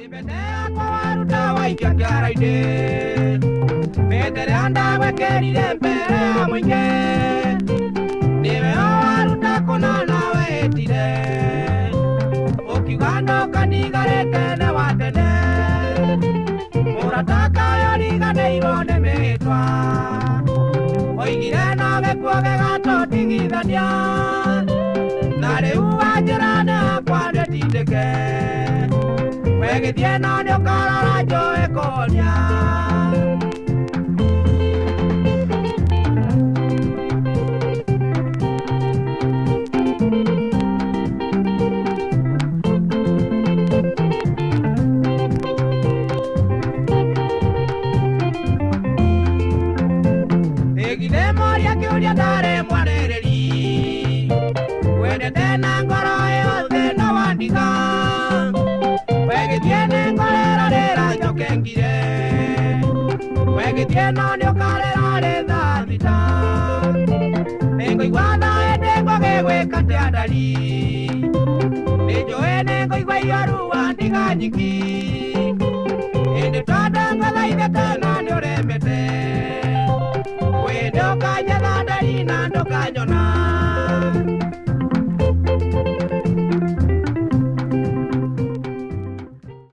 Nibendea kwa waruta waikia kiara-ini Metere anda wekerire mbere ya mwingi Niwe waruta kunana wetire Ukiuga kanigarite ne watene Murataka yoriganĩirwo nĩ mĩtwa Oigire no gĩkuo gĩgatũtigithania Na rĩu wanjĩra nĩ hakwa ndĩtindĩke Wegithie no nĩũkarora njũĩ kũhonia Egithie moria kĩũria ndarĩ mwarĩrĩri Wendete na ngoro ĩyo thĩna wa ndiga Wegithie nĩ ngorera rĩra njoke ngire Wegithie no nĩũkarera rĩ thaa thita Nĩngũigua tha hĩndĩ ngũgĩgwĩka atĩa ndari Nĩnjũĩ nĩngũigua ihoru wa ndiga nyiki Hĩndĩ tondũ ngũthaithĩte na nĩũremete Wĩ ndũkanjetha ndari na ndũkanyona